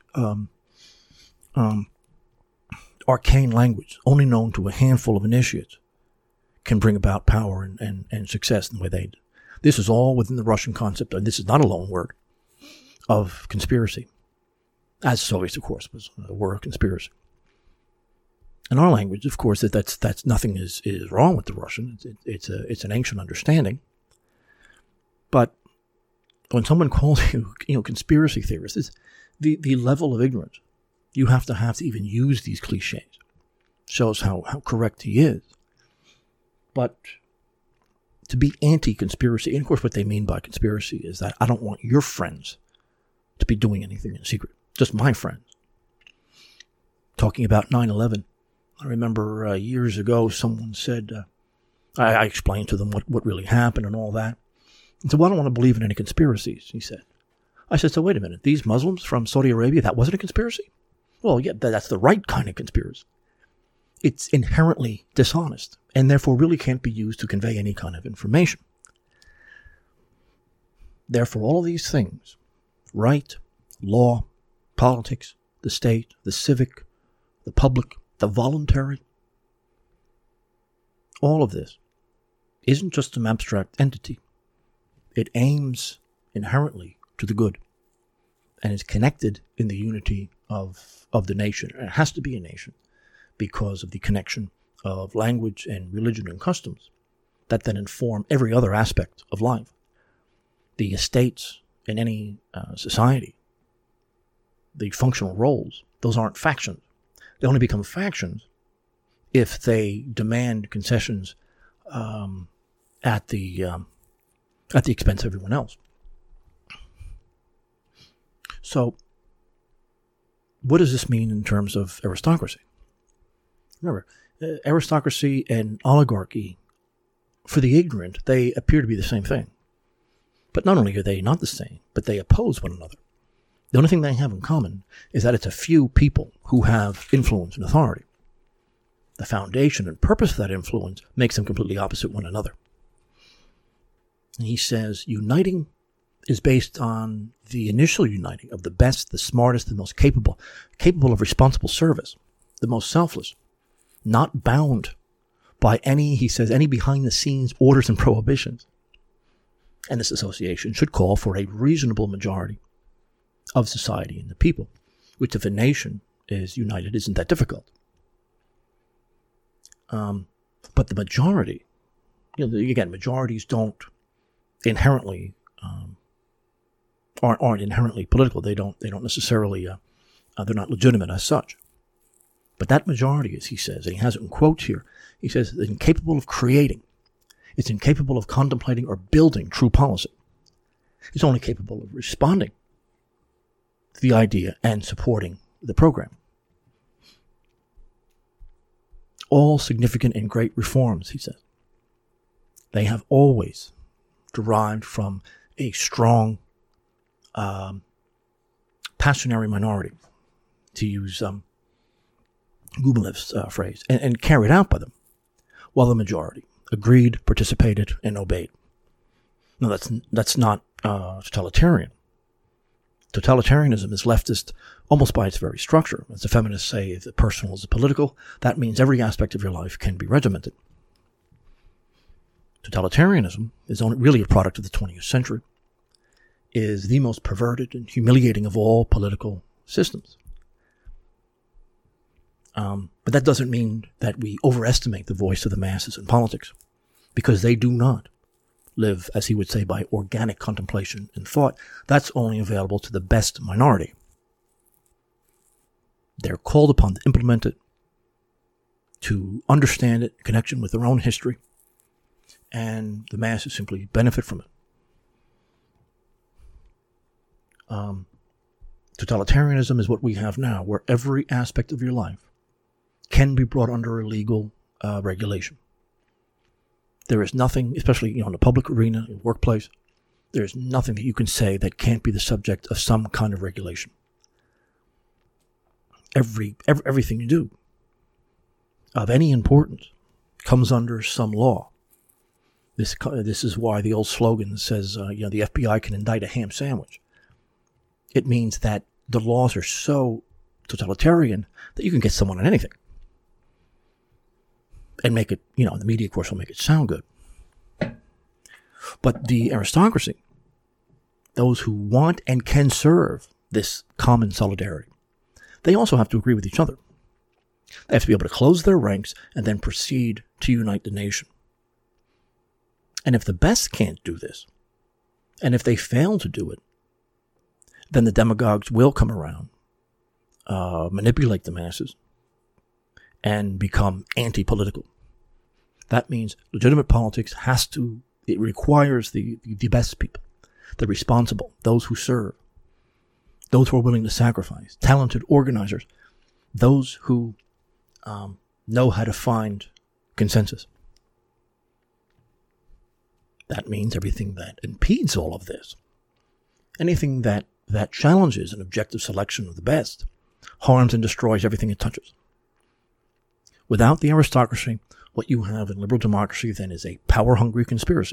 arcane language, only known to a handful of initiates, can bring about power and success in the way they do. This is all within the Russian concept, and this is not a loan word, of conspiracy. As Soviets, of course, was a word of conspiracy. In our language, of course, that's nothing is wrong with the Russian. It's an ancient understanding. But when someone calls you conspiracy theorists, it's the level of ignorance you have to even use these cliches shows how correct he is. But to be anti-conspiracy, and of course what they mean by conspiracy is that I don't want your friends to be doing anything in secret, just my friends. Talking about 9/11, I remember years ago someone said, I explained to them what really happened and all that. And so, well, I don't want to believe in any conspiracies, he said. I said, so wait a minute, these Muslims from Saudi Arabia, that wasn't a conspiracy? Well, yeah, that's the right kind of conspiracy. It's inherently dishonest and therefore really can't be used to convey any kind of information. Therefore, all of these things, right, law, politics, the state, the civic, the public, the voluntary, all of this isn't just an abstract entity. It aims inherently to the good and is connected in the unity of the nation. It has to be a nation because of the connection of language and religion and customs that then inform every other aspect of life. The estates in any society, the functional roles, those aren't factions. They only become factions if they demand concessions at the expense of everyone else. So, what does this mean in terms of aristocracy? Remember, aristocracy and oligarchy, for the ignorant, they appear to be the same thing. But not only are they not the same, but they oppose one another. The only thing they have in common is that it's a few people who have influence and authority. The foundation and purpose of that influence makes them completely opposite one another. And he says, uniting is based on the initial uniting of the best, the smartest, the most capable of responsible service, the most selfless, not bound by any, he says, any behind-the-scenes orders and prohibitions. And this association should call for a reasonable majority of society and the people, which if a nation is united isn't that difficult. But the majority, again, majorities don't inherently aren't inherently political. They don't necessarily they're not legitimate as such. But that majority, as he says, and he has it in quotes here, he says it's incapable of creating, it's incapable of contemplating or building true policy. It's only capable of responding to the idea and supporting the program. All significant and great reforms, he says, they have always derived from a strong passionary minority, to use Gubelev's phrase, and carried out by them, while the majority agreed, participated, and obeyed. No, that's not totalitarian. Totalitarianism is leftist almost by its very structure. As the feminists say, the personal is the political. That means every aspect of your life can be regimented. Totalitarianism is only really a product of the 20th century, is the most perverted and humiliating of all political systems. But that doesn't mean that we overestimate the voice of the masses in politics, because they do not live, as he would say, by organic contemplation and thought. That's only available to the best minority. They're called upon to implement it, to understand it in connection with their own history, and the masses simply benefit from it. Totalitarianism is what we have now, where every aspect of your life can be brought under a legal regulation. There is nothing, especially in the public arena, in the workplace, there is nothing that you can say that can't be the subject of some kind of regulation. Everything you do of any importance comes under some law. This is why the old slogan says, the FBI can indict a ham sandwich. It means that the laws are so totalitarian that you can get someone on anything. And make it, the media, of course, will make it sound good. But the aristocracy, those who want and can serve this common solidarity, they also have to agree with each other. They have to be able to close their ranks and then proceed to unite the nation. And if the best can't do this, and if they fail to do it, then the demagogues will come around, manipulate the masses, and become anti-political. That means legitimate politics it requires the best people, the responsible, those who serve, those who are willing to sacrifice, talented organizers, those who know how to find consensus. That means everything that impedes all of this, anything that challenges an objective selection of the best, harms and destroys everything it touches. Without the aristocracy, what you have in liberal democracy then is a power-hungry conspiracy.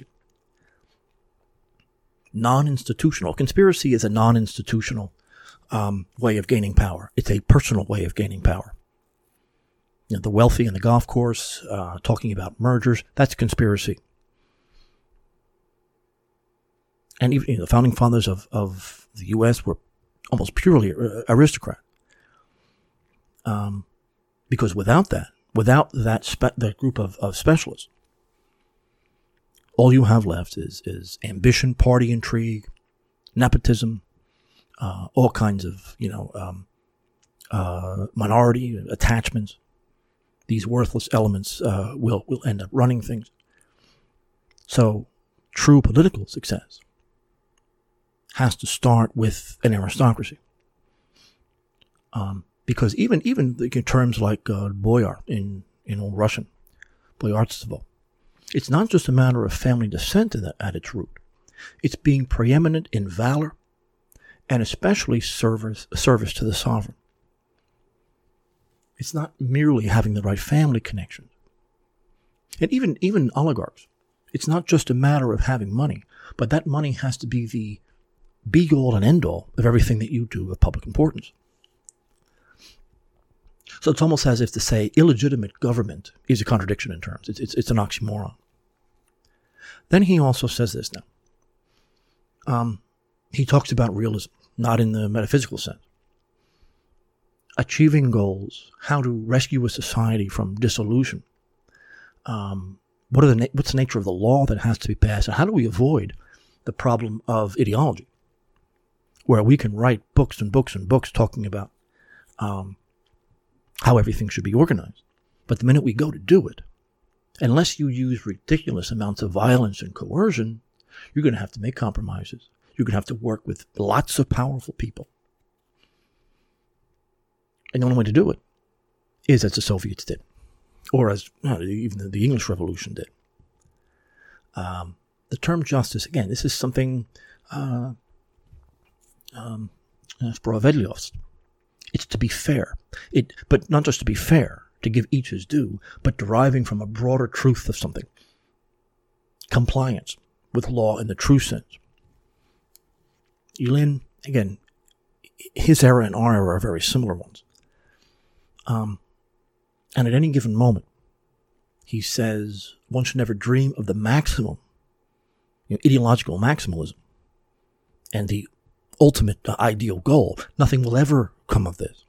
Non-institutional. Conspiracy is a non-institutional way of gaining power. It's a personal way of gaining power. The wealthy on the golf course, talking about mergers, that's conspiracy. And even the founding fathers of the U.S. were almost purely aristocrat. Because without that group of specialists, all you have left is ambition, party intrigue, nepotism, all kinds of minority attachments. These worthless elements will end up running things. So, true political success has to start with an aristocracy. Because even terms like boyar in Old Russian, boyarstvo, it's not just a matter of family descent at its root. It's being preeminent in valor and especially service to the sovereign. It's not merely having the right family connections. And even oligarchs, it's not just a matter of having money, but that money has to be be-all and end-all of everything that you do of public importance. So it's almost as if to say illegitimate government is a contradiction in terms. It's an oxymoron. Then he also says this now. He talks about realism, not in the metaphysical sense. Achieving goals, how to rescue a society from dissolution. What's the nature of the law that has to be passed, and how do we avoid the problem of ideology, where we can write books and books and books talking about how everything should be organized. But the minute we go to do it, unless you use ridiculous amounts of violence and coercion, you're going to have to make compromises. You're going to have to work with lots of powerful people. And the only way to do it is as the Soviets did, or as even the English Revolution did. The term justice, again, this is something Spravedlivosť. It's to be fair. But not just to be fair, to give each his due, but deriving from a broader truth of something. Compliance with law in the true sense. Ilyin, again, his era and our era are very similar ones. And at any given moment, he says one should never dream of the maximum, ideological maximalism, and the ultimate ideal goal. Nothing will ever come of this.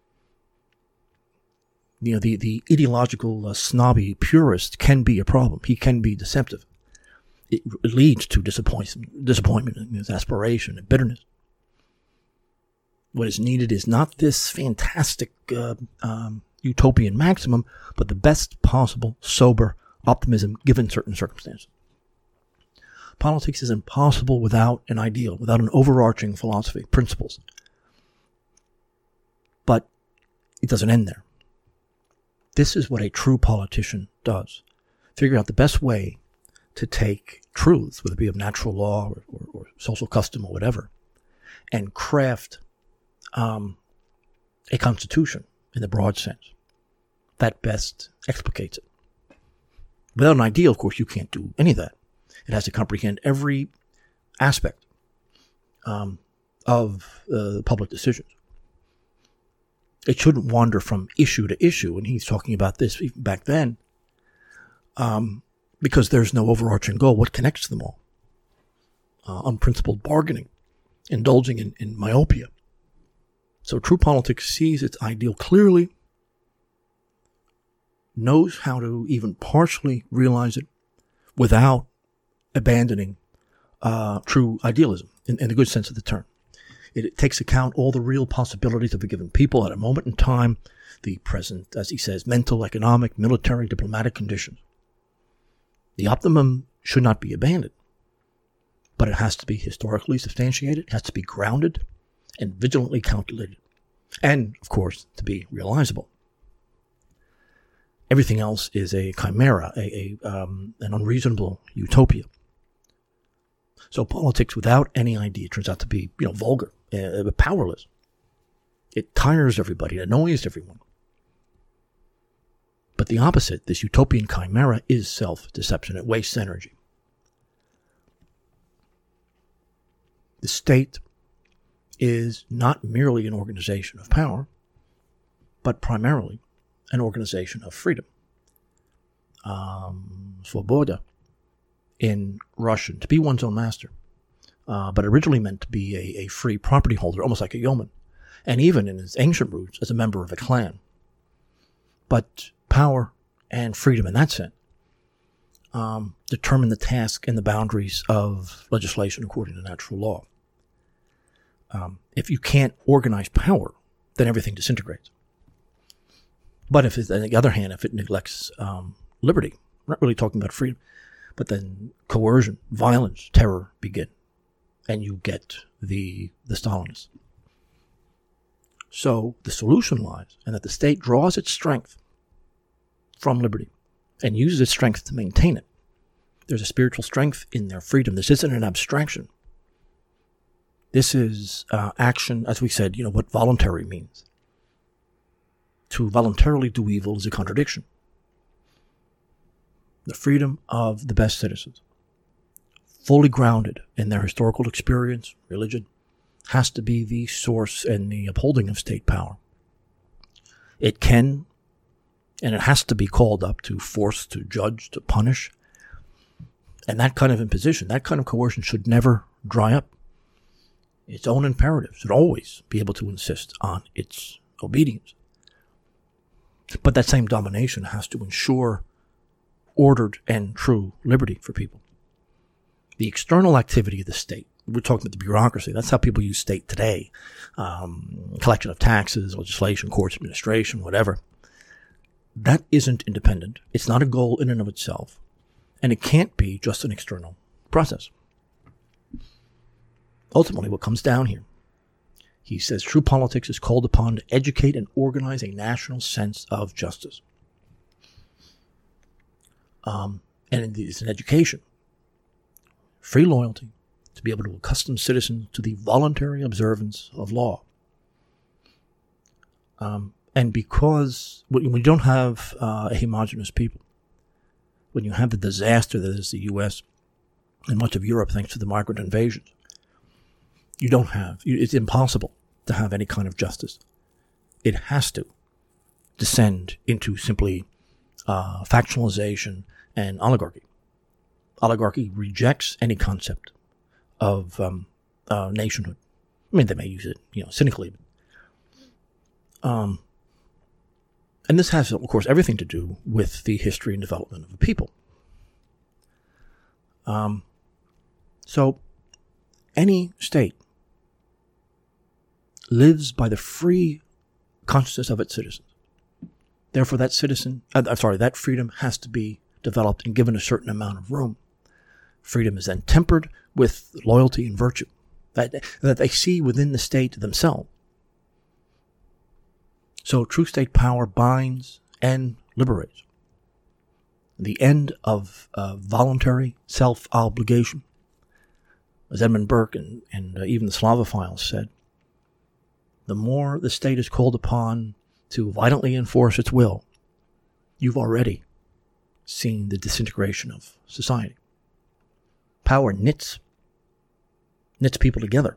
The ideological snobby purist can be a problem. He can be deceptive. It leads to disappointment and exasperation and bitterness. What is needed is not this fantastic utopian maximum, but the best possible sober optimism given certain circumstances. Politics is impossible without an ideal, without an overarching philosophy, principles. But it doesn't end there. This is what a true politician does. Figure out the best way to take truths, whether it be of natural law or social custom or whatever, and craft a constitution in the broad sense that best explicates it. Without an ideal, of course, you can't do any of that. It has to comprehend every aspect of public decisions. It shouldn't wander from issue to issue, and he's talking about this even back then, because there's no overarching goal. What connects them all? Unprincipled bargaining, indulging in myopia. So true politics sees its ideal clearly, knows how to even partially realize it without abandoning true idealism in the good sense of the term. It takes account all the real possibilities of a given people at a moment in time, the present, as he says, mental, economic, military, diplomatic conditions. The optimum should not be abandoned, but it has to be historically substantiated, it has to be grounded and vigilantly calculated, and, of course, to be realizable. Everything else is a chimera, an unreasonable utopia. So politics without any idea turns out to be, vulgar, powerless. It tires everybody, it annoys everyone. But the opposite, this utopian chimera, is self-deception. It wastes energy. The state is not merely an organization of power, but primarily an organization of freedom. Svoboda in Russian, to be one's own master, but originally meant to be a free property holder, almost like a yeoman, and even in its ancient roots as a member of a clan. But power and freedom in that sense determine the task and the boundaries of legislation according to natural law. If you can't organize power, then everything disintegrates. But if, on the other hand, if it neglects liberty, we're not really talking about freedom, but then coercion, violence, terror begin, and you get the Stalinists. So the solution lies in that the state draws its strength from liberty and uses its strength to maintain it. There's a spiritual strength in their freedom. This isn't an abstraction. This is action, as we said, what voluntary means. To voluntarily do evil is a contradiction. The freedom of the best citizens. fully grounded in their historical experience, religion, has to be the source and the upholding of state power. It can, and it has to be called up to force, to judge, to punish. And that kind of imposition, that kind of coercion should never dry up. Its own imperative should always be able to insist on its obedience. But that same domination has to ensure ordered and true liberty for people. The external activity of the state, we're talking about the bureaucracy, that's how people use state today. Collection of taxes, legislation, courts, administration, whatever. That isn't independent. It's not a goal in and of itself. And it can't be just an external process. Ultimately, what comes down here, he says, true politics is called upon to educate and organize a national sense of justice. And it's an education, free loyalty, to be able to accustom citizens to the voluntary observance of law. And because when you don't have a homogenous people, when you have the disaster that is the U.S. and much of Europe thanks to the migrant invasions, it's impossible to have any kind of justice. It has to descend into simply factionalization and oligarchy. Oligarchy rejects any concept of nationhood. I mean, they may use it, cynically. And this has, of course, everything to do with the history and development of a people. So, any state lives by the free consciousness of its citizens. Therefore, that freedom has to be developed and given a certain amount of room. Freedom is then tempered with loyalty and virtue that they see within the state themselves. So true state power binds and liberates. The end of voluntary self-obligation. As Edmund Burke and even the Slavophiles said, the more the state is called upon to violently enforce its will, you've already seen the disintegration of society. Power knits people together.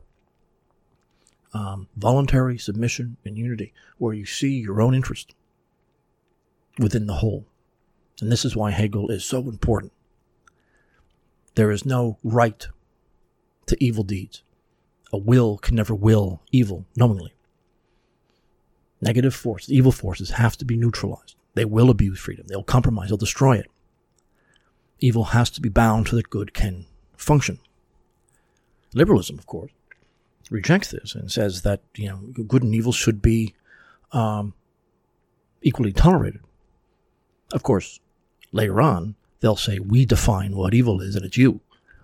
Voluntary submission and unity, where you see your own interest within the whole. And this is why Hegel is so important. There is no right to evil deeds. A will can never will evil knowingly. Negative forces, evil forces have to be neutralized. They will abuse freedom. They'll compromise. They'll destroy it. Evil has to be bound so that good can function. Liberalism, of course, rejects this and says that good and evil should be equally tolerated. Of course, later on, they'll say, we define what evil is, and it's you.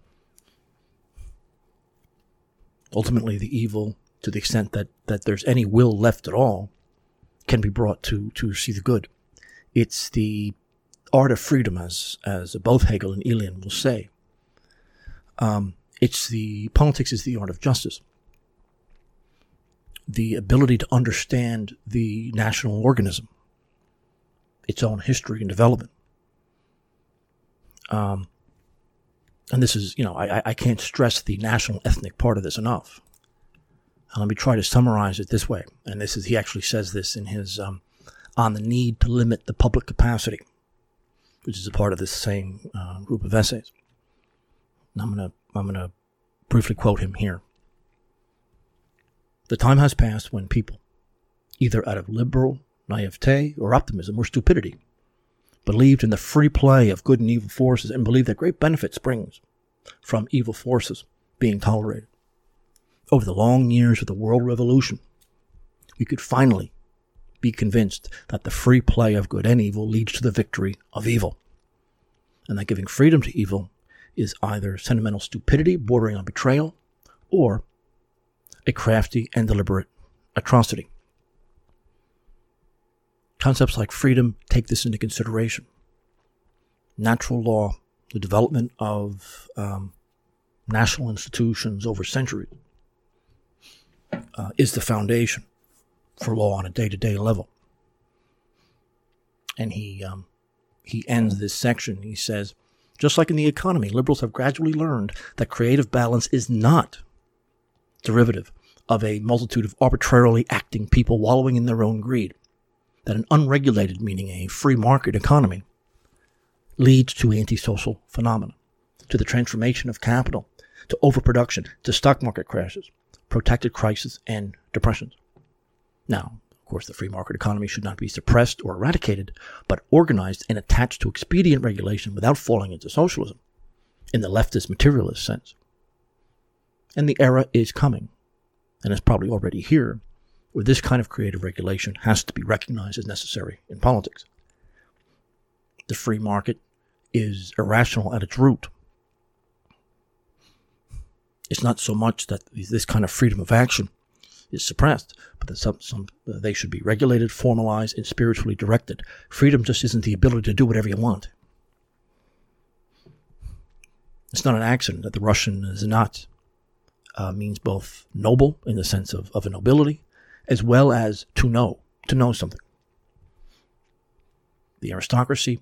Ultimately, the evil, to the extent that there's any will left at all, can be brought to see the good. It's the art of freedom, as both Hegel and Elian will say. Politics is the art of justice. The ability to understand the national organism, its own history and development. And this is, I can't stress the national ethnic part of this enough. And let me try to summarize it this way. And he actually says this in his, on the need to limit the public capacity, which is a part of this same group of essays. And I'm gonna briefly quote him here. The time has passed when people, either out of liberal naivete or optimism or stupidity, believed in the free play of good and evil forces and believed that great benefit springs from evil forces being tolerated. Over the long years of the world revolution, we could finally be convinced that the free play of good and evil leads to the victory of evil, and that giving freedom to evil is either sentimental stupidity bordering on betrayal or a crafty and deliberate atrocity. Concepts like freedom take this into consideration. Natural law, the development of national institutions over centuries, is the foundation for law on a day-to-day level. And he ends this section. He says, Just like in the economy, liberals have gradually learned that creative balance is not derivative of a multitude of arbitrarily acting people wallowing in their own greed. That an unregulated, meaning a free market economy, leads to antisocial phenomena, to the transformation of capital, to overproduction, to stock market crashes, protracted crises, and depressions. Now, of course, the free market economy should not be suppressed or eradicated, but organized and attached to expedient regulation without falling into socialism, in the leftist materialist sense. And the era is coming, and is probably already here, where this kind of creative regulation has to be recognized as necessary in politics. The free market is irrational at its root. It's not so much that this kind of freedom of action is suppressed, but that they should be regulated, formalized, and spiritually directed. Freedom just isn't the ability to do whatever you want. It's not an accident that the Russian Znat means both noble in the sense of a nobility, as well as to know something. The aristocracy,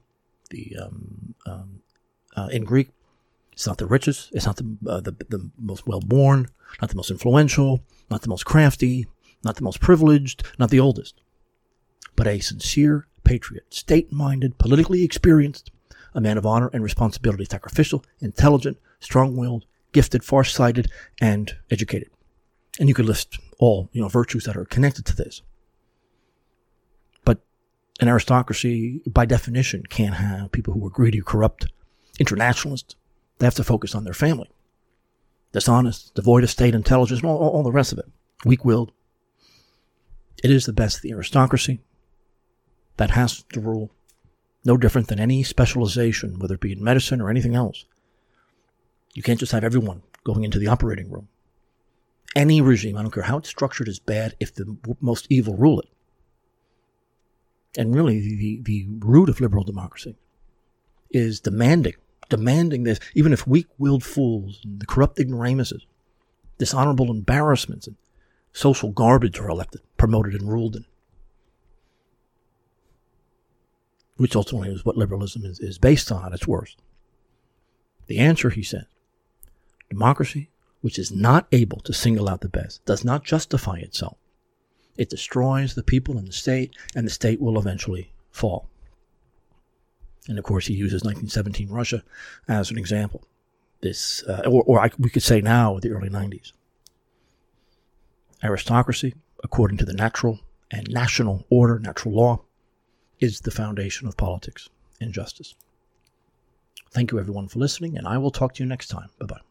in Greek, it's not the richest, it's not the most well-born, not the most influential, not the most crafty, not the most privileged, not the oldest, but a sincere patriot, state-minded, politically experienced, a man of honor and responsibility, sacrificial, intelligent, strong-willed, gifted, far-sighted, and educated. And you could list all, virtues that are connected to this. But an aristocracy, by definition, can't have people who are greedy, corrupt, internationalists. They have to focus on their family. Dishonest, devoid of state intelligence, and all the rest of it. Weak-willed. It is the best of the aristocracy that has to rule. No different than any specialization, whether it be in medicine or anything else. You can't just have everyone going into the operating room. Any regime, I don't care how it's structured, is bad if the most evil rule it. And really, the root of liberal democracy is demanding this, even if weak-willed fools and the corrupt ignoramuses, dishonorable embarrassments, and social garbage are elected, promoted, and ruled in. Which ultimately is what liberalism is based on at its worst. The answer, he said, democracy, which is not able to single out the best, does not justify itself. It destroys the people and the state will eventually fall. And of course, he uses 1917 Russia as an example. This, we could say now, the early 90s. Aristocracy, according to the natural and national order, natural law, is the foundation of politics and justice. Thank you, everyone, for listening, and I will talk to you next time. Bye-bye.